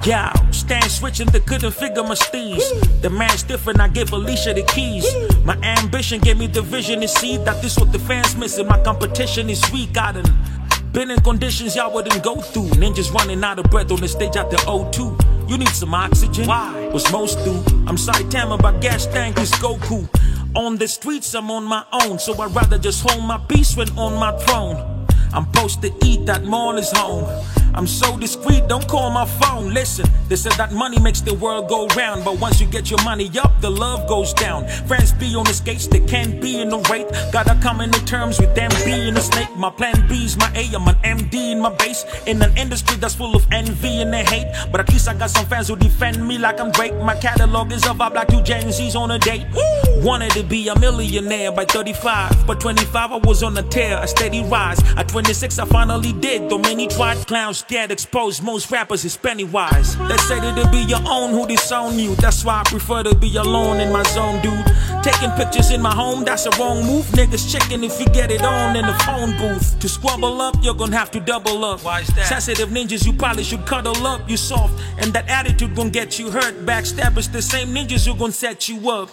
Yeah, stand switching, they couldn't figure my steez. The man's different, I gave Alicia the keys. My ambition gave me the vision to see that this what the fans missing. My competition is weak, I done been in conditions y'all wouldn't go through. Ninjas running out of breath on the stage at the O2. You need some oxygen. Why? Was most do. I'm Saitama, but gas tank is Goku. On the streets, I'm on my own, so I'd rather just hold my peace when on my throne. I'm supposed to eat that morning's home. I'm so discreet, don't call my phone. Listen, they said that money makes the world go round, but once you get your money up, the love goes down. Friends be on the skates, they can't be in the rate. Gotta come into terms with them being a snake. My plan B's my A, I'm an MD in my base. In an industry that's full of envy and hate, but at least I got some fans who defend me like I'm Drake. My catalog is a vibe like 2 Gen Z's on a date. Wanted to be a millionaire by 35, but 25 I was on a tear, a steady rise. At 26 I finally did, though many tried. Clowns get exposed, most rappers is Pennywise. They say that to be your own who disown you. That's why I prefer to be alone in my zone, dude. Taking pictures in my home, that's a wrong move. Niggas checking if you get it on in the phone booth. To squabble up, you're gonna have to double up. Why is that? Sensitive ninjas, you probably should cuddle up. You soft, and that attitude gonna get you hurt. Backstabbers, the same ninjas who gonna set you up.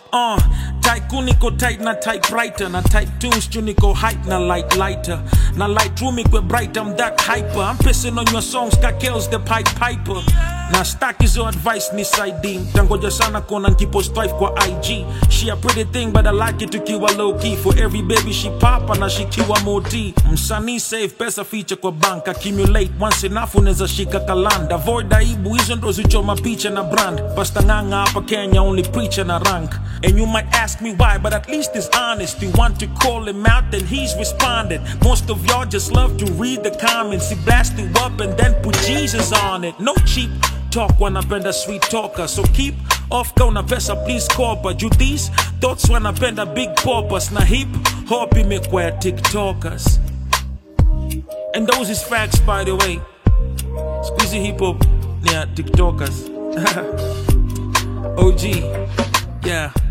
Tycoon niko tight na typewriter. Na type tunes tu niko hype na lighter. Na light room ikwe bright, I'm that hyper. I'm pissing on your songs, kakels the pipe piper. Na stack hizo advice ni siding. Tangoja sana kona nkipost wife kwa IG. She a pretty thing but I like it tukiwa low key. For every baby she papa na she kiwa moti. Msanii save pesa feature kwa bank. Accumulate once enough uneza shika kalanda. Avoid aibu hizo ndo zichoma picha na brand. Basta nganga hapa Kenya only preacher na rank. And you might ask me why, but at least it's honest. You want to call him out, then he's responded. Most of y'all just love to read the comments. He blast you up and then put Jesus on it. No cheap talk when I bend a sweet talker. So keep off gonna pesa please corpa. You these thoughts when I bend a big poppers. Na hip hop imekuwa TikTokers. And those is facts by the way. Squeezy hip hop, yeah, TikTokers. OG, yeah.